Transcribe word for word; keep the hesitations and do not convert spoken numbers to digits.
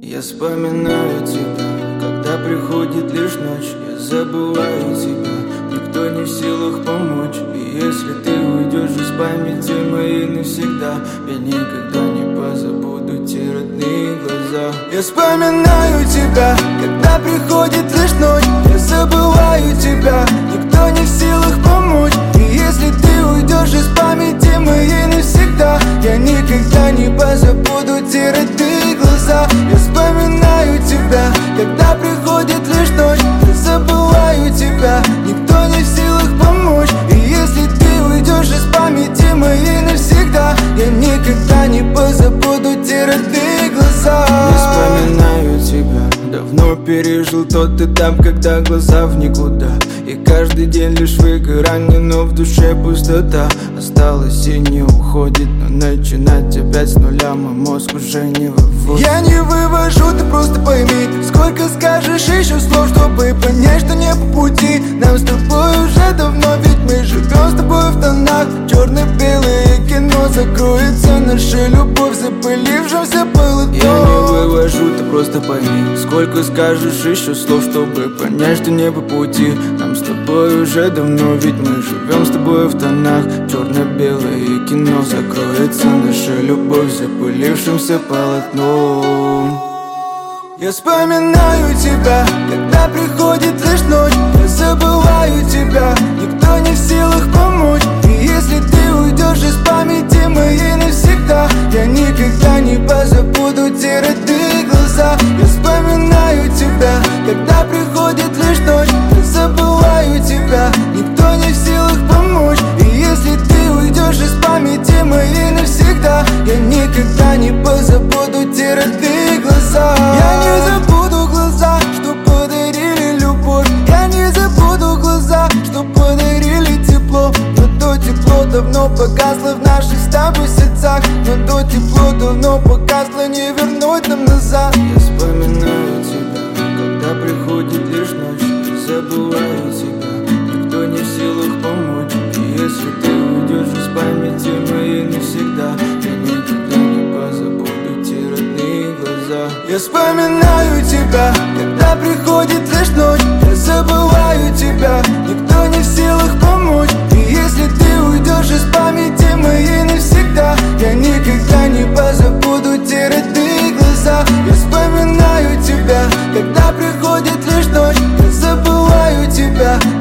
Я вспоминаю тебя, когда приходит лишь ночь. Я забываю тебя, никто не в силах помочь. И если ты уйдешь из памяти моей навсегда, я никогда не позабуду те родные глаза. Я вспоминаю тебя, когда приходит лишь ночь. Я забываю тебя, никто не в силах помочь. И если ты уйдешь из памяти моей навсегда, я никогда не позабуду те родные глаза. Я вспоминаю тебя, когда приходит лишь ночь. Я забываю тебя, никто не в силах помочь. И если ты уйдешь из памяти моей навсегда, я никогда не позабуду те родные глаза. Я вспоминаю тебя, давно пережил тот этап, когда глаза в никуда. И каждый день лишь выгорание, но в душе пустота. Осталось и не уходит, но начинать опять с нуля мой мозг уже не выводит. Я не вывожу, ты просто пойми, сколько скажешь еще слов, чтобы понять, что не по пути. Нам с тобой уже давно, ведь мы живем с тобой в тонах. Черно-белое кино, закроется наша любовь запылившимся полотном. Я не вывожу, ты просто пойми, сколько скажешь еще слов, чтобы понять, что не по пути. Нам с тобой уже давно, ведь мы живем с тобой в тонах. Черно-белое кино, закроется наша любовь запылившимся полотном. Я вспоминаю тебя, когда приходит лишь ночь. Я забываю тебя, никто не в силах помочь. И если ты уйдешь из памяти моей навсегда, я никогда не позабуду те родные глаза. Я вспоминаю тебя, когда приходит лишь ночь. Я забываю тебя, никто не в силах помочь. И если ты уйдешь из памяти моей навсегда, я никогда не позабуду те родные глаза. Я не забуду глаза, что подарили любовь. Я не забуду глаза, что подарили тепло. Но то тепло давно погасло в наших с тобой сердцах. Но то тепло давно погасло, не вернуть нам назад. Я вспоминаю тебя, когда приходит лишь ночь. Я забываю тебя, никто не в силах помочь. И если ты уйдешь из памяти моей навсегда, я никогда не позабуду те родные глаза. Я вспоминаю тебя, когда приходит лишь ночь. Я забываю тебя, никто не в силах помочь. И если ты уйдешь из памяти моей навсегда, я никогда не позабуду те родные глаза. Я вспоминаю тебя, когда приходит лишь ночь. Я забываю тебя,